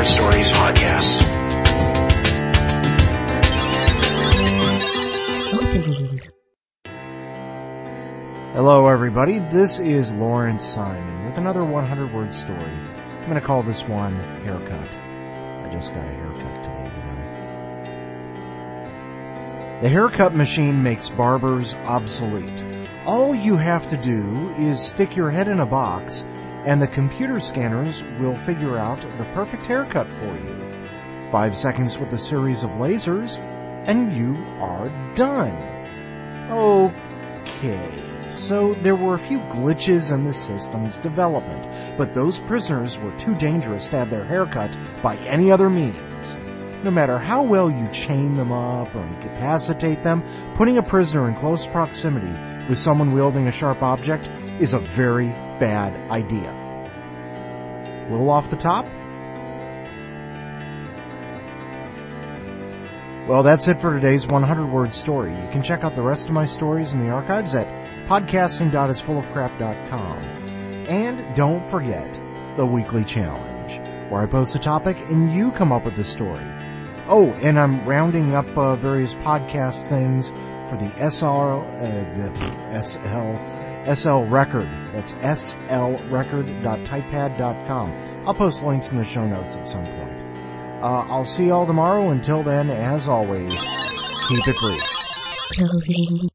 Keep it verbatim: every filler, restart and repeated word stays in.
Stories podcast. Opening. Hello, everybody. This is Lawrence Simon with another one hundred word story. I'm going to call this one Haircut. I just got a haircut today, you know. The haircut machine makes barbers obsolete. All you have to do is stick your head in a box, and the computer scanners will figure out the perfect haircut for you. Five seconds with a series of lasers, and you are done. Okay. So there were a few glitches in the system's development, but those prisoners were too dangerous to have their hair cut by any other means. No matter how well you chain them up or incapacitate them, putting a prisoner in close proximity with someone wielding a sharp object is a very bad idea. A little off the top? Well, that's it for today's one hundred word story. You can check out the rest of my stories in the archives at podcasting dot is full of crap dot com. And don't forget the weekly challenge, where I post a topic and you come up with the story. Oh, and I'm rounding up uh, various podcast things for the S R, uh, S L, S L record. That's S L record dot typepad dot com. I'll post links in the show notes at some point. Uh, I'll see you all tomorrow. Until then, as always, keep it brief. Closing.